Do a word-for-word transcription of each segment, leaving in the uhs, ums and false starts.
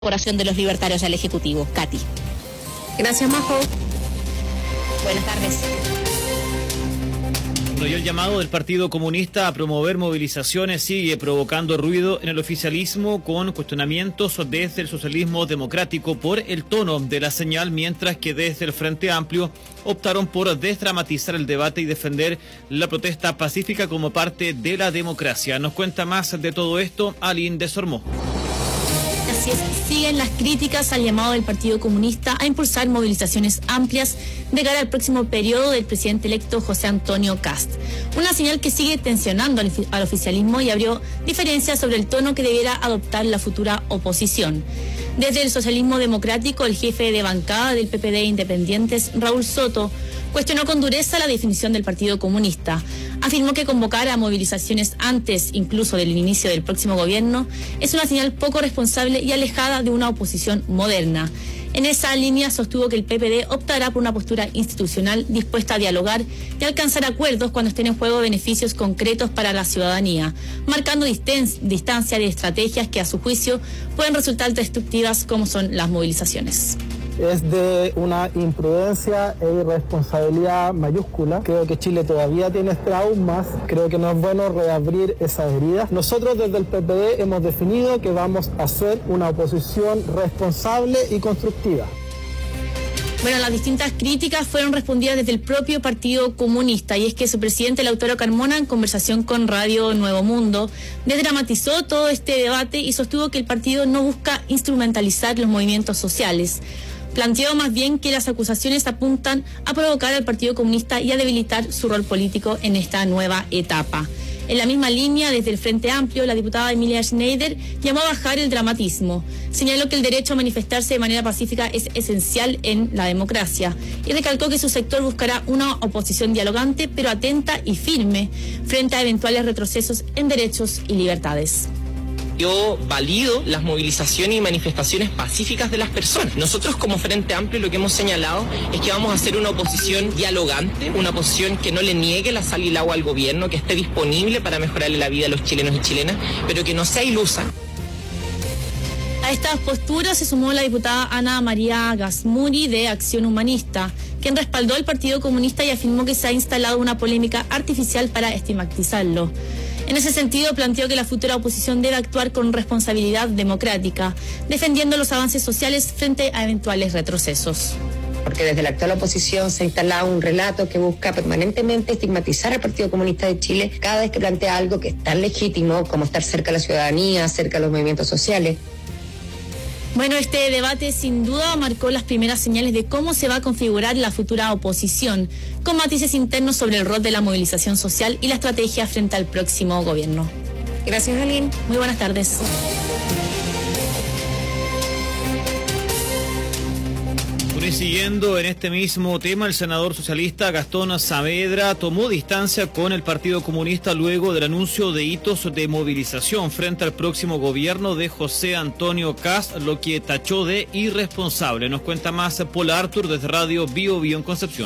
incorporación de los libertarios al Ejecutivo. Katy. Gracias, Majo. Buenas tardes. Y el llamado del Partido Comunista a promover movilizaciones sigue provocando ruido en el oficialismo, con cuestionamientos desde el socialismo democrático por el tono de la señal, mientras que desde el Frente Amplio optaron por desdramatizar el debate y defender la protesta pacífica como parte de la democracia. Nos cuenta más de todo esto Aline Desormeaux. Así es, siguen las críticas al llamado del Partido Comunista a impulsar movilizaciones amplias de cara al próximo periodo del presidente electo José Antonio Kast. Una señal que sigue tensionando al, al oficialismo y abrió diferencias sobre el tono que debiera adoptar la futura oposición. Desde el socialismo democrático, el jefe de bancada del P P D Independientes, Raúl Soto, cuestionó con dureza la definición del Partido Comunista. Afirmó que convocar a movilizaciones antes incluso del inicio del próximo gobierno es una señal poco responsable y alejada de una oposición moderna. En esa línea sostuvo que el P P D optará por una postura institucional dispuesta a dialogar y alcanzar acuerdos cuando estén en juego beneficios concretos para la ciudadanía, marcando disten- distancia de estrategias que a su juicio pueden resultar destructivas como son las movilizaciones. Es de una imprudencia e irresponsabilidad mayúscula. Creo que Chile todavía tiene traumas. Creo que no es bueno reabrir esas heridas. Nosotros desde el P P D hemos definido que vamos a hacer una oposición responsable y constructiva. Bueno, las distintas críticas fueron respondidas desde el propio Partido Comunista, y es que su presidente, Lautaro Carmona, en conversación con Radio Nuevo Mundo, desdramatizó todo este debate y sostuvo que el partido no busca instrumentalizar los movimientos sociales. Planteó más bien que las acusaciones apuntan a provocar al Partido Comunista y a debilitar su rol político en esta nueva etapa. En la misma línea, desde el Frente Amplio, la diputada Emilia Schneider llamó a bajar el dramatismo. Señaló que el derecho a manifestarse de manera pacífica es esencial en la democracia y recalcó que su sector buscará una oposición dialogante, pero atenta y firme frente a eventuales retrocesos en derechos y libertades. Yo valido las movilizaciones y manifestaciones pacíficas de las personas. Nosotros como Frente Amplio lo que hemos señalado es que vamos a hacer una oposición dialogante, una oposición que no le niegue la sal y el agua al gobierno, que esté disponible para mejorarle la vida a los chilenos y chilenas, pero que no sea ilusa. A estas posturas se sumó la diputada Ana María Gasmuri de Acción Humanista, quien respaldó al Partido Comunista y afirmó que se ha instalado una polémica artificial para estigmatizarlo. En ese sentido, planteó que la futura oposición debe actuar con responsabilidad democrática, defendiendo los avances sociales frente a eventuales retrocesos. Porque desde la actual oposición se ha instalado un relato que busca permanentemente estigmatizar al Partido Comunista de Chile cada vez que plantea algo que es tan legítimo como estar cerca de la ciudadanía, cerca de los movimientos sociales. Bueno, este debate sin duda marcó las primeras señales de cómo se va a configurar la futura oposición, con matices internos sobre el rol de la movilización social y la estrategia frente al próximo gobierno. Gracias, Aline. Muy buenas tardes. Siguiendo en este mismo tema, el senador socialista Gastón Saavedra tomó distancia con el Partido Comunista luego del anuncio de hitos de movilización frente al próximo gobierno de José Antonio Kast, lo que tachó de irresponsable. Nos cuenta más Paula Artur desde Radio Bio Bio en Concepción.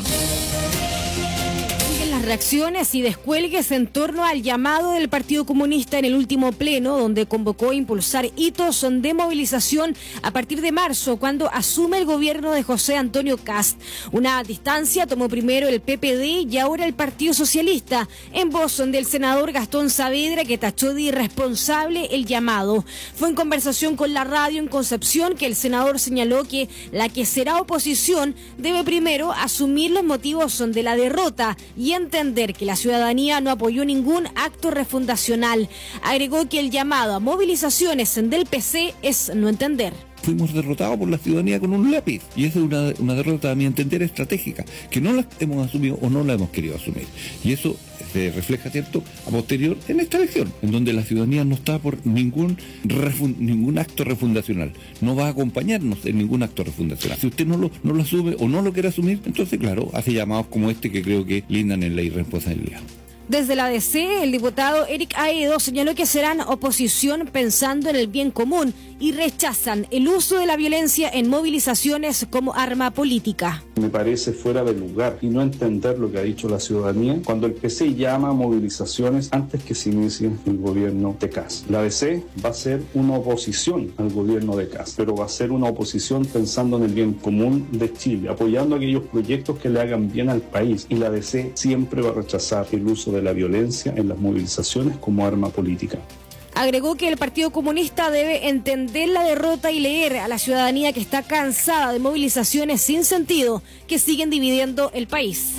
Reacciones y descuelgues en torno al llamado del Partido Comunista en el último pleno, donde convocó a impulsar hitos de movilización a partir de marzo, cuando asume el gobierno de José Antonio Kast. Una distancia tomó primero el P P D y ahora el Partido Socialista, en voz del senador Gastón Saavedra, que tachó de irresponsable el llamado. Fue en conversación con la radio en Concepción que el senador señaló que la que será oposición debe primero asumir los motivos de la derrota y entender que la ciudadanía no apoyó ningún acto refundacional. Agregó que el llamado a movilizaciones del P C es no entender. Fuimos derrotados por la ciudadanía con un lápiz, y esa es una, una derrota, a mi entender, estratégica, que no la hemos asumido o no la hemos querido asumir. Y eso se refleja, ¿cierto?, a posterior en esta elección, en donde la ciudadanía no está por ningún refund, ningún acto refundacional, no va a acompañarnos en ningún acto refundacional. Si usted no lo, no lo asume o no lo quiere asumir, entonces, claro, hace llamados como este que creo que lindan en la irresponsabilidad. Desde la D C, el diputado Eric Aedo señaló que serán oposición pensando en el bien común y rechazan el uso de la violencia en movilizaciones como arma política. Me parece fuera de lugar y no entender lo que ha dicho la ciudadanía cuando el P C llama a movilizaciones antes que se inicie el gobierno de Kast. La D C va a ser una oposición al gobierno de Kast, pero va a ser una oposición pensando en el bien común de Chile, apoyando aquellos proyectos que le hagan bien al país, y la D C siempre va a rechazar el uso de la violencia en las movilizaciones como arma política. Agregó que el Partido Comunista debe entender la derrota y leer a la ciudadanía que está cansada de movilizaciones sin sentido que siguen dividiendo el país.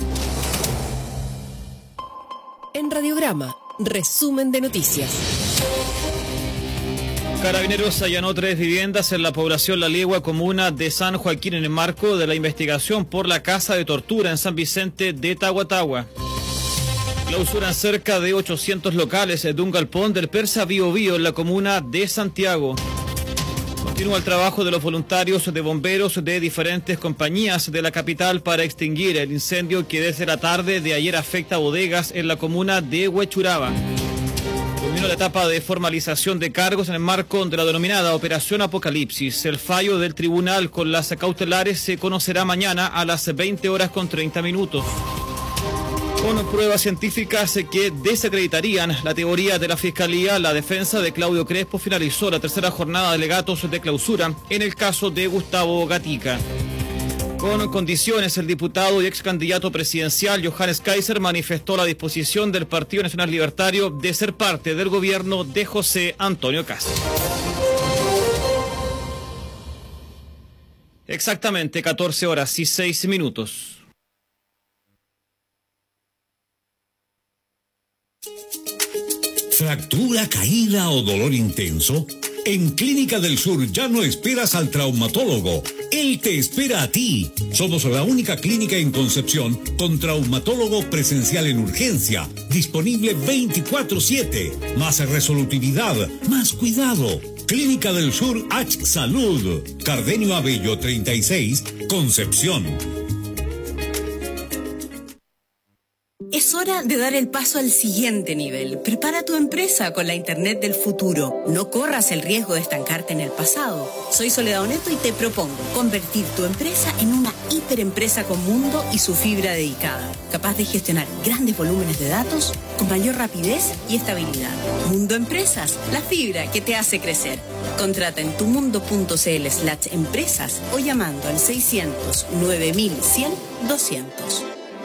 En Radiograma, resumen de noticias. Carabineros allanó tres viviendas en la población La Legua, comuna de San Joaquín, en el marco de la investigación por la casa de tortura en San Vicente de Tahuatahua. Clausuran cerca de ochocientos locales de un galpón del Persa Bío Bío en la comuna de Santiago. Continúa el trabajo de los voluntarios de bomberos de diferentes compañías de la capital para extinguir el incendio que desde la tarde de ayer afecta bodegas en la comuna de Huechuraba. Terminó la etapa de formalización de cargos en el marco de la denominada Operación Apocalipsis. El fallo del tribunal con las cautelares se conocerá mañana a las veinte horas con treinta minutos. Con pruebas científicas que desacreditarían la teoría de la Fiscalía, la defensa de Claudio Crespo finalizó la tercera jornada de alegatos de clausura en el caso de Gustavo Gatica. Con condiciones, el diputado y ex candidato presidencial Johannes Kaiser manifestó la disposición del Partido Nacional Libertario de ser parte del gobierno de José Antonio Kast. Exactamente catorce horas y seis minutos. ¿Fractura, caída o dolor intenso? En Clínica del Sur ya no esperas al traumatólogo. Él te espera a ti. Somos la única clínica en Concepción con traumatólogo presencial en urgencia, disponible veinticuatro siete. Más resolutividad, más cuidado. Clínica del Sur H Salud. Cardenio Abello treinta y seis, Concepción. Es hora de dar el paso al siguiente nivel. Prepara tu empresa con la Internet del futuro. No corras el riesgo de estancarte en el pasado. Soy Soledad Oneto y te propongo convertir tu empresa en una hiperempresa con mundo y su fibra dedicada, capaz de gestionar grandes volúmenes de datos con mayor rapidez y estabilidad. Mundo Empresas, la fibra que te hace crecer. Contrata en tumundo.cl slash empresas o llamando al seiscientos nueve mil cien doscientos.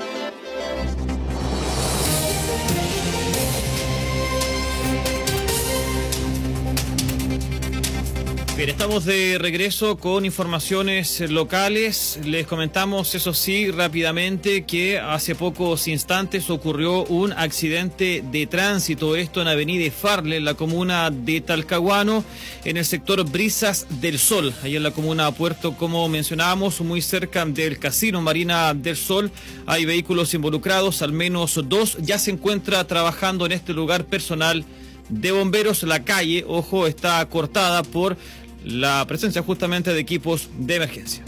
Bien, estamos de regreso con informaciones locales. Les comentamos, eso sí, rápidamente que hace pocos instantes ocurrió un accidente de tránsito, esto en Avenida Farle, en la comuna de Talcahuano, en el sector Brisas del Sol, ahí en la comuna de Puerto, como mencionábamos, muy cerca del Casino Marina del Sol. Hay vehículos involucrados, al menos dos. Ya se encuentra trabajando en este lugar personal de bomberos. La calle, ojo, está cortada por la presencia justamente de equipos de emergencia.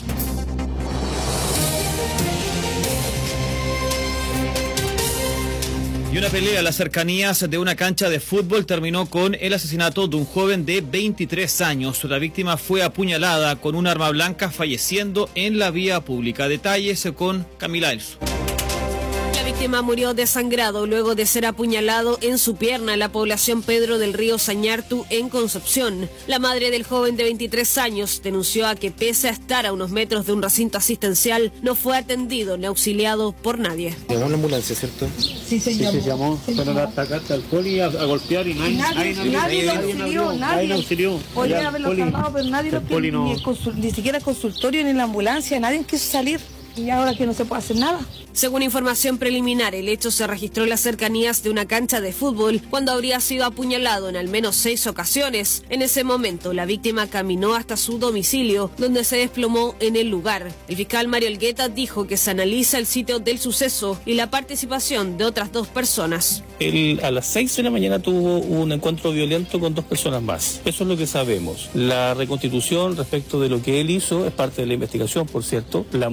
Y una pelea en las cercanías de una cancha de fútbol terminó con el asesinato de un joven de veintitrés años. La víctima fue apuñalada con un arma blanca, falleciendo en la vía pública. Detalles con Camila Elso. La víctima murió desangrado luego de ser apuñalado en su pierna en la población Pedro del Río Sañartu, en Concepción. La madre del joven de veintitrés años denunció a que, pese a estar a unos metros de un recinto asistencial, no fue atendido ni auxiliado por nadie. Llamó una ambulancia, ¿cierto? Sí, se llamó. Sí, se llamó. Fueron a atacar al poli, a, a golpear y nadie, nadie, nadie, nadie lo auxilió, nadie. auxilió. Podría haberlo salvado, pero nadie lo quiso, no. ni, ni siquiera el consultorio ni la ambulancia, nadie quiso salir. Y ahora que no se puede hacer nada. Según información preliminar, el hecho se registró en las cercanías de una cancha de fútbol cuando habría sido apuñalado en al menos seis ocasiones. En ese momento, la víctima caminó hasta su domicilio, donde se desplomó en el lugar. El fiscal Mario Elgueta dijo que se analiza el sitio del suceso y la participación de otras dos personas. Él a las seis de la mañana tuvo un encuentro violento con dos personas más. Eso es lo que sabemos. La reconstitución respecto de lo que él hizo es parte de la investigación, por cierto. La motivación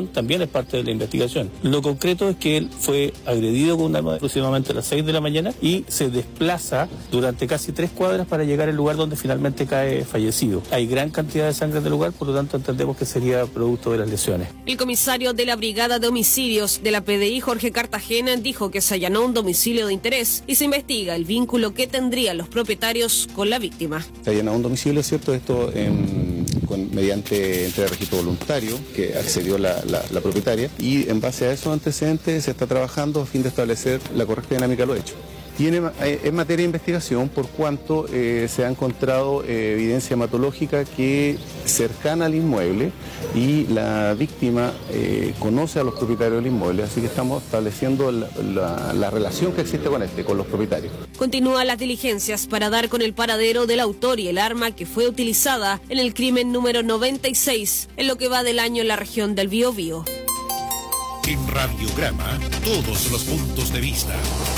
agresión también es parte de la investigación. Lo concreto es que él fue agredido con un arma aproximadamente a las seis de la mañana y se desplaza durante casi tres cuadras para llegar al lugar donde finalmente cae fallecido. Hay gran cantidad de sangre en el lugar, por lo tanto entendemos que sería producto de las lesiones. El comisario de la Brigada de Homicidios de la P D I, Jorge Cartagena, dijo que se allanó un domicilio de interés y se investiga el vínculo que tendrían los propietarios con la víctima. Se allanó un domicilio, ¿cierto? Esto en, con, mediante entrega de registro voluntario que accedió la, la, la propietaria, y en base a esos antecedentes se está trabajando a fin de establecer la correcta dinámica de los hechos. Tiene en materia de investigación por cuanto eh, se ha encontrado eh, evidencia hematológica que cercana al inmueble y la víctima eh, conoce a los propietarios del inmueble, así que estamos estableciendo la, la, la relación que existe con este, con los propietarios. Continúan las diligencias para dar con el paradero del autor y el arma que fue utilizada en el crimen número noventa y seis, en lo que va del año en la región del Biobío. En Radiograma, todos los puntos de vista.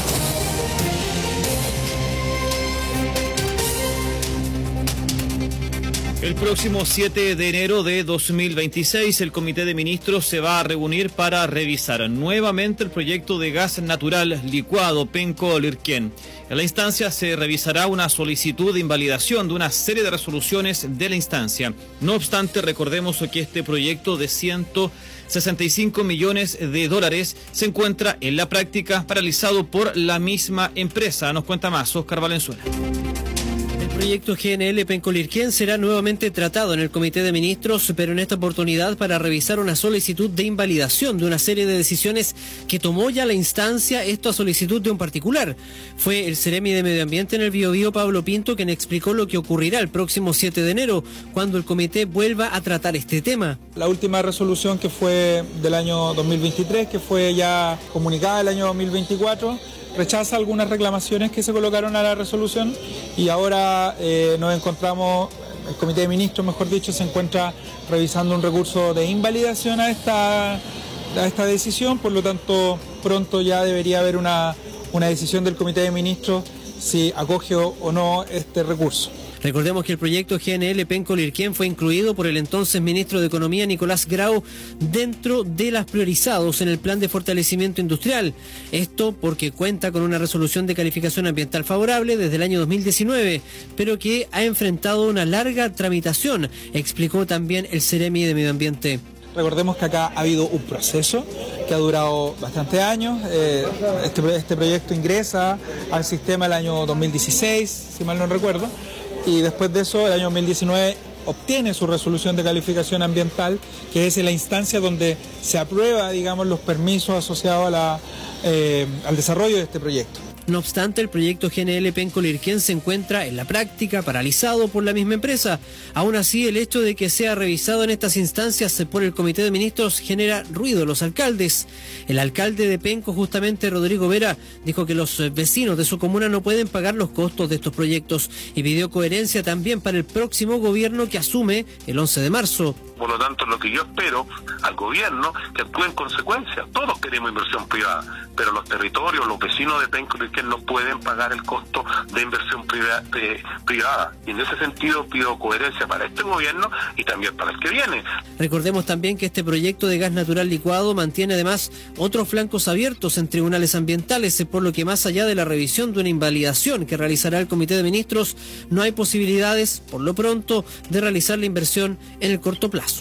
El próximo siete de enero de dos mil veintiséis, el Comité de Ministros se va a reunir para revisar nuevamente el proyecto de gas natural licuado Penco-Lirquén. En la instancia se revisará una solicitud de invalidación de una serie de resoluciones de la instancia. No obstante, recordemos que este proyecto de ciento sesenta y cinco millones de dólares se encuentra en la práctica paralizado por la misma empresa. Nos cuenta más Oscar Valenzuela. El proyecto G N L Penco-Lirquén será nuevamente tratado en el Comité de Ministros, pero en esta oportunidad para revisar una solicitud de invalidación de una serie de decisiones que tomó ya la instancia, esto a solicitud de un particular. Fue el Seremi de Medio Ambiente en el Biobío, Pablo Pinto, quien explicó lo que ocurrirá el próximo siete de enero, cuando el comité vuelva a tratar este tema. La última resolución, que fue del año dos mil veintitrés, que fue ya comunicada el año dos mil veinticuatro, rechaza algunas reclamaciones que se colocaron a la resolución, y ahora eh, nos encontramos, el Comité de Ministros, mejor dicho, se encuentra revisando un recurso de invalidación a esta, a esta decisión. Por lo tanto, pronto ya debería haber una, una decisión del Comité de Ministros si acoge o, o no este recurso. Recordemos que el proyecto G N L Penco-Lirquén fue incluido por el entonces ministro de Economía, Nicolás Grau, dentro de las priorizados en el plan de fortalecimiento industrial. Esto porque cuenta con una resolución de calificación ambiental favorable desde el año dos mil diecinueve, pero que ha enfrentado una larga tramitación, explicó también el Seremi de Medio Ambiente. Recordemos que acá ha habido un proceso que ha durado bastantes años. Eh, este, este proyecto ingresa al sistema el año dos mil dieciséis, si mal no recuerdo. Y después de eso, el año dos mil diecinueve, obtiene su resolución de calificación ambiental, que es la instancia donde se aprueba, digamos, los permisos asociados a la, eh, al desarrollo de este proyecto. No obstante, el proyecto G N L Penco-Lirquén se encuentra en la práctica paralizado por la misma empresa. Aún así, el hecho de que sea revisado en estas instancias por el Comité de Ministros genera ruido en los alcaldes. El alcalde de Penco, justamente Rodrigo Vera, dijo que los vecinos de su comuna no pueden pagar los costos de estos proyectos y pidió coherencia también para el próximo gobierno que asume el once de marzo. Por lo tanto, lo que yo espero al gobierno, que actúe en consecuencia. Todos queremos inversión privada, pero los territorios, los vecinos de Penco-Lirquén no pueden pagar el costo de inversión privada, de, privada. Y en ese sentido pido coherencia para este gobierno y también para el que viene. Recordemos también que este proyecto de gas natural licuado mantiene además otros flancos abiertos en tribunales ambientales, por lo que más allá de la revisión de una invalidación que realizará el Comité de Ministros, no hay posibilidades, por lo pronto, de realizar la inversión en el corto plazo.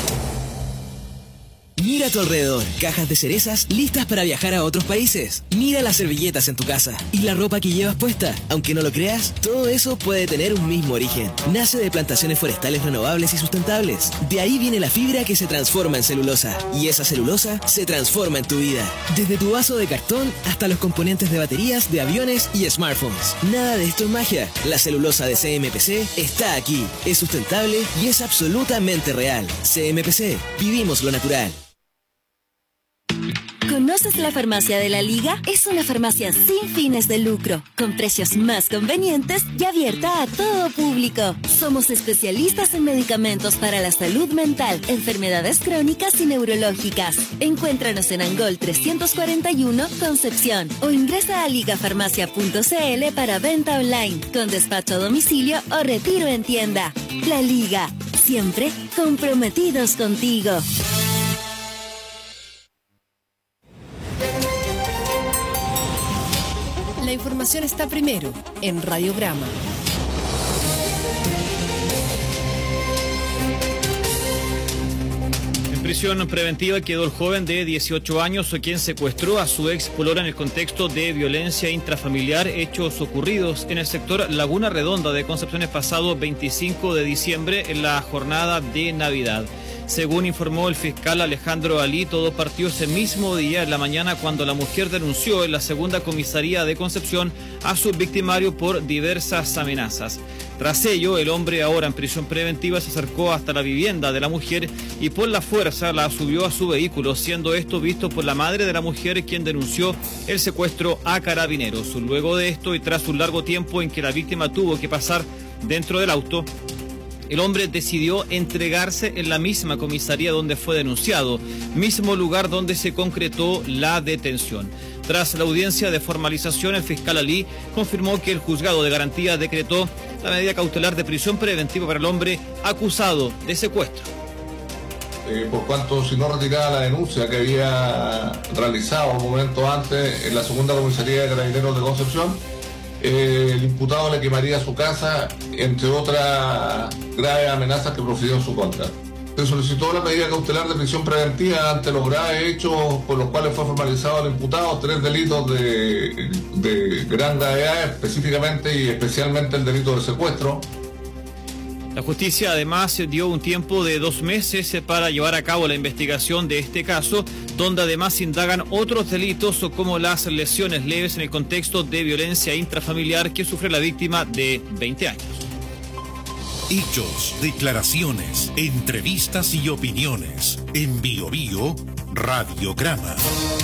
Mira a tu alrededor, cajas de cerezas listas para viajar a otros países. Mira las servilletas en tu casa y la ropa que llevas puesta. Aunque no lo creas, todo eso puede tener un mismo origen. Nace de plantaciones forestales renovables y sustentables. De ahí viene la fibra que se transforma en celulosa. Y esa celulosa se transforma en tu vida. Desde tu vaso de cartón hasta los componentes de baterías, de aviones y smartphones. Nada de esto es magia. La celulosa de C M P C está aquí. Es sustentable y es absolutamente real. C M P C. Vivimos lo natural. ¿Conoces la Farmacia de la Liga? Es una farmacia sin fines de lucro, con precios más convenientes y abierta a todo público. Somos especialistas en medicamentos para la salud mental, enfermedades crónicas y neurológicas. Encuéntranos en Angol trescientos cuarenta y uno, Concepción, o ingresa a ligafarmacia punto c l para venta online, con despacho a domicilio o retiro en tienda. La Liga, siempre comprometidos contigo. información está primero en Radiograma. En prisión preventiva quedó el joven de dieciocho años quien secuestró a su ex polola en el contexto de violencia intrafamiliar, hechos ocurridos en el sector Laguna Redonda de Concepción el pasado veinticinco de diciembre en la jornada de Navidad. Según informó el fiscal Alejandro Alí, todo partió ese mismo día en la mañana cuando la mujer denunció en la segunda comisaría de Concepción a su victimario por diversas amenazas. Tras ello, el hombre, ahora en prisión preventiva, se acercó hasta la vivienda de la mujer y por la fuerza la subió a su vehículo, siendo esto visto por la madre de la mujer, quien denunció el secuestro a Carabineros. Luego de esto y tras un largo tiempo en que la víctima tuvo que pasar dentro del auto, el hombre decidió entregarse en la misma comisaría donde fue denunciado, mismo lugar donde se concretó la detención. Tras la audiencia de formalización, el fiscal Alí confirmó que el juzgado de garantía decretó la medida cautelar de prisión preventiva para el hombre acusado de secuestro. Eh, por cuanto si no retiraba la denuncia que había realizado un momento antes en la segunda comisaría de Carabineros de Concepción, Eh, el imputado le quemaría su casa, entre otras graves amenazas que profirió en su contra. Se solicitó la medida cautelar de prisión preventiva ante los graves hechos por los cuales fue formalizado el imputado, tres delitos de, de gran gravedad, específicamente y especialmente el delito de secuestro. La justicia además dio un tiempo de dos meses para llevar a cabo la investigación de este caso, donde además indagan otros delitos como las lesiones leves en el contexto de violencia intrafamiliar que sufre la víctima de veinte años. Hechos, declaraciones, entrevistas y opiniones. En Bio Bio, Radiograma.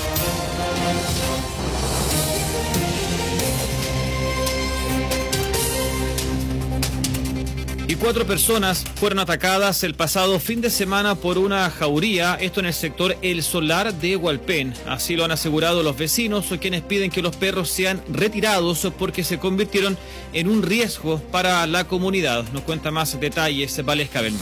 Y cuatro personas fueron atacadas el pasado fin de semana por una jauría, esto en el sector El Solar de Hualpén. Así lo han asegurado los vecinos, quienes piden que los perros sean retirados porque se convirtieron en un riesgo para la comunidad. Nos cuenta más detalles Valesca Belmar.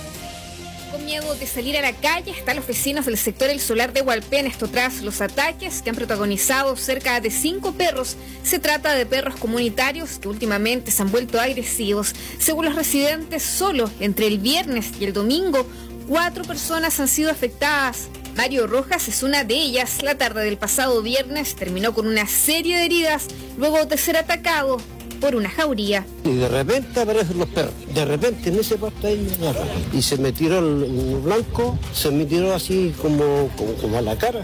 Con miedo de salir a la calle están los vecinos del sector El Solar de Hualpén, esto tras los ataques que han protagonizado cerca de cinco perros. Se trata de perros comunitarios que últimamente se han vuelto agresivos. Según los residentes, solo entre el viernes y el domingo, cuatro personas han sido afectadas. Mario Rojas es una de ellas. La tarde del pasado viernes terminó con una serie de heridas luego de ser atacado por una jauría. Y de repente aparecen los perros, de repente en ese pasto ahí me agarra. Y se me tiró el, el blanco, se me tiró así como, como, como a la cara.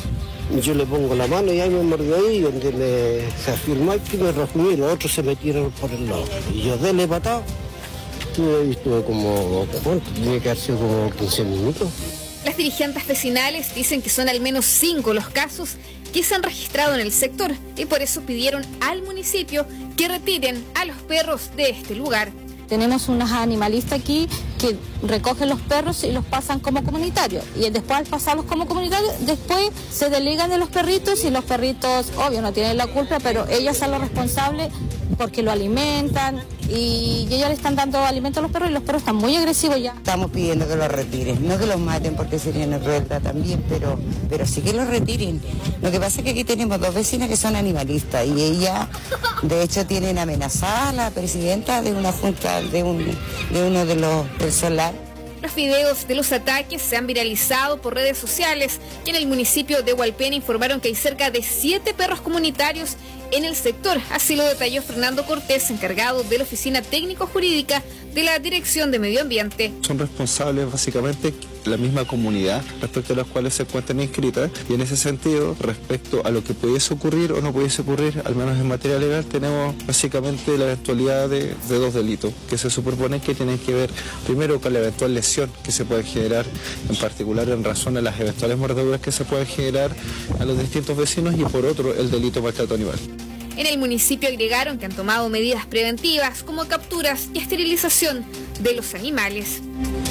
Y yo le pongo la mano y ahí me mordió ahí, donde me se afirmó aquí, me rasguñó y los otros se metieron por el lado. Y yo dele patado, estuve, estuve como, ¿cuánto? Tiene que haber sido como quince minutos. Las dirigentes vecinales dicen que son al menos cinco los casos que se han registrado en el sector y por eso pidieron al municipio que retiren a los perros de este lugar. Tenemos unas animalistas aquí que recogen los perros y los pasan como comunitarios. Y después al pasarlos como comunitarios, después se delegan de los perritos y los perritos, obvio, no tienen la culpa, pero ellos son los responsables porque lo alimentan y ellos le están dando alimento a los perros y los perros están muy agresivos ya. Estamos pidiendo que los retiren, no que los maten porque sería una crueldad también, pero, pero sí que los retiren. Lo que pasa es que aquí tenemos dos vecinas que son animalistas y ellas, de hecho, tienen amenazada a la presidenta de una junta de, un, de uno de los del Solar. Los videos de los ataques se han viralizado por redes sociales y en el municipio de Hualpén informaron que hay cerca de siete perros comunitarios en el sector. Así lo detalló Fernando Cortés, encargado de la Oficina Técnico-Jurídica de la Dirección de Medio Ambiente. Son responsables básicamente la misma comunidad respecto a las cuales se encuentran inscritas y en ese sentido, respecto a lo que pudiese ocurrir o no pudiese ocurrir, al menos en materia legal, tenemos básicamente la eventualidad de, de dos delitos que se superponen que tienen que ver primero con la eventual lesión que se puede generar, en particular en razón a las eventuales mordeduras que se pueden generar a los distintos vecinos y por otro el delito maltrato animal. En el municipio agregaron que han tomado medidas preventivas como capturas y esterilización de los animales.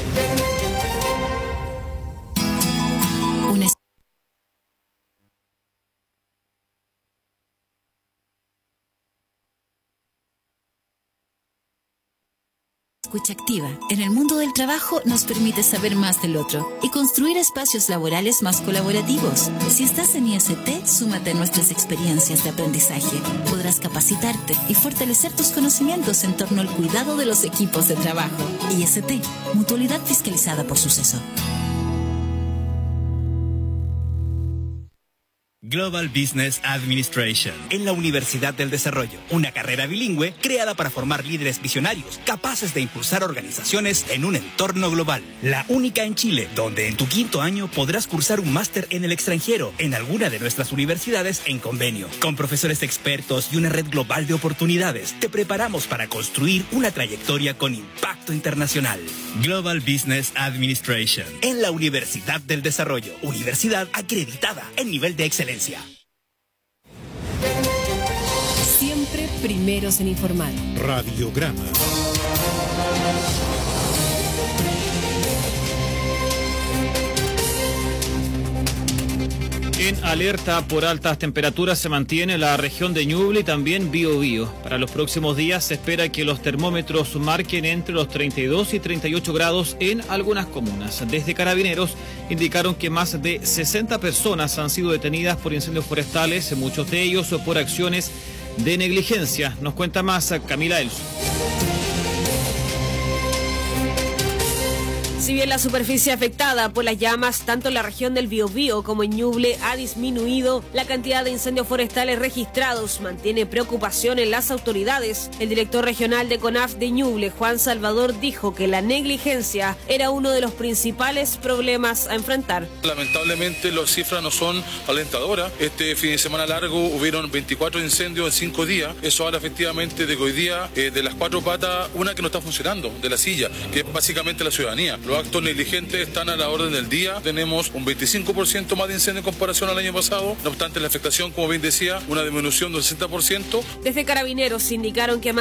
Una... escucha activa en el mundo del trabajo nos permite saber más del otro y construir espacios laborales más colaborativos. Si estás en I S T, súmate a nuestras experiencias de aprendizaje. Podrás capacitarte y fortalecer tus conocimientos en torno al cuidado de los equipos de trabajo. I S T, mutualidad fiscalizada por Suceso. Global Business Administration en la Universidad del Desarrollo, una carrera bilingüe creada para formar líderes visionarios capaces de impulsar organizaciones en un entorno global. La única en Chile, donde en tu quinto año podrás cursar un máster en el extranjero en alguna de nuestras universidades en convenio. Con profesores expertos y una red global de oportunidades, te preparamos para construir una trayectoria con impacto internacional. Global Business Administration en la Universidad del Desarrollo, universidad acreditada en nivel de excelencia. Siempre primeros en informar. Radiograma. En alerta por altas temperaturas se mantiene la región de Ñuble y también Biobío. Para los próximos días se espera que los termómetros marquen entre los treinta y dos y treinta y ocho grados en algunas comunas. Desde Carabineros indicaron que más de sesenta personas han sido detenidas por incendios forestales, muchos de ellos por acciones de negligencia. Nos cuenta más Camila Elso. Si bien la superficie afectada por las llamas, tanto en la región del Biobío como en Ñuble, ha disminuido, la cantidad de incendios forestales registrados mantiene preocupación en las autoridades. El director regional de CONAF de Ñuble, Juan Salvador, dijo que la negligencia era uno de los principales problemas a enfrentar. Lamentablemente las cifras no son alentadoras. Este fin de semana largo hubieron veinticuatro incendios en cinco días. Eso habla efectivamente de que hoy día, eh, de las cuatro patas, una que no está funcionando, de la silla, que es básicamente la ciudadanía. Los actos negligentes están a la orden del día. Tenemos un veinticinco por ciento más de incendios en comparación al año pasado. No obstante, la afectación, como bien decía, una disminución del sesenta por ciento. Desde Carabineros indicaron que